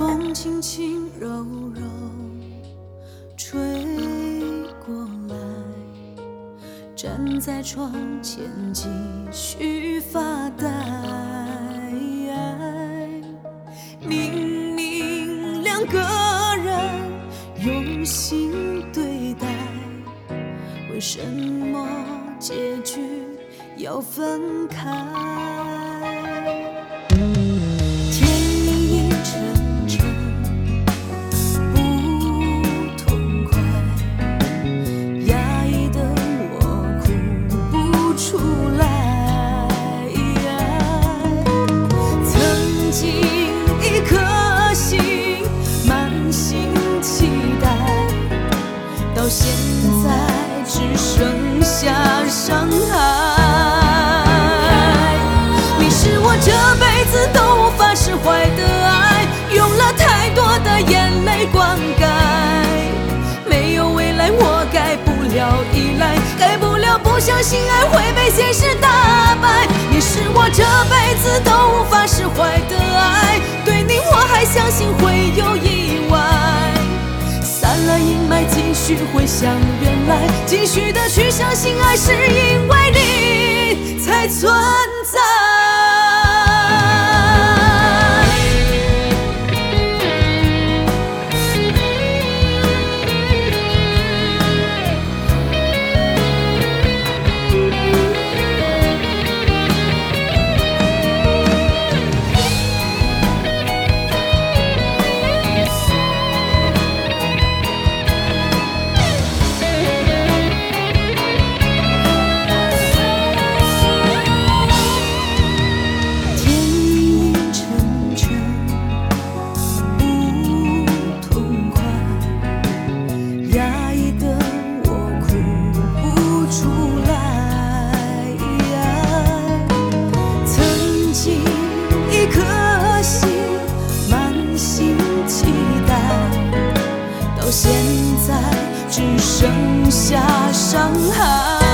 风轻轻柔柔吹过来，站在窗前继续发呆。明明两个人用心对待，为什么结局要分开？到现在只剩下伤害，你是我这辈子都无法释怀的爱，用了太多的眼泪灌溉，没有未来我改不了依赖，改不了不相信爱会被现实打败。你是我这辈子都无法释怀的爱，对你我还相信会有意外，散了阴霾，继续回想原来，继续的去相信爱是因为你才存在。现在只剩下伤害，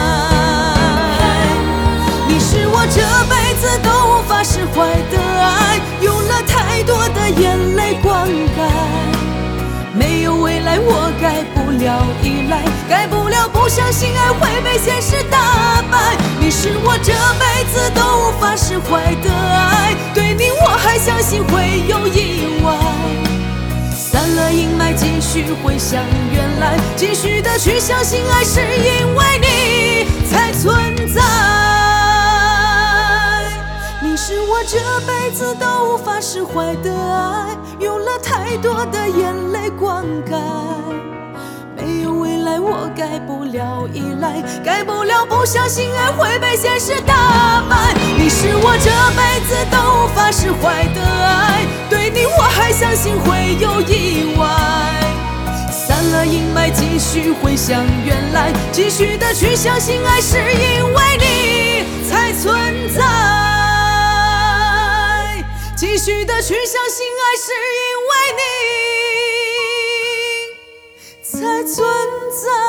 你是我这辈子都无法释怀的爱，用了太多的眼泪灌溉，没有未来我改不了依赖，改不了不相信爱会被现实打败。你是我这辈子都无法释怀的爱，对你我还相信会有意外，散了阴霾，继续回想原来，继续的去相信爱是因为你才存在。你是我这辈子都无法释怀的爱，用了太多的眼泪灌溉，没有未来我改不了依赖，改不了不相信爱会被现实打败。你是我这辈子都无法释怀的爱，对你我还相信会有意外，散了阴霾，继续回想原来，继续的去相信爱是因为你才存在，继续的去相信爱是因为你才存在。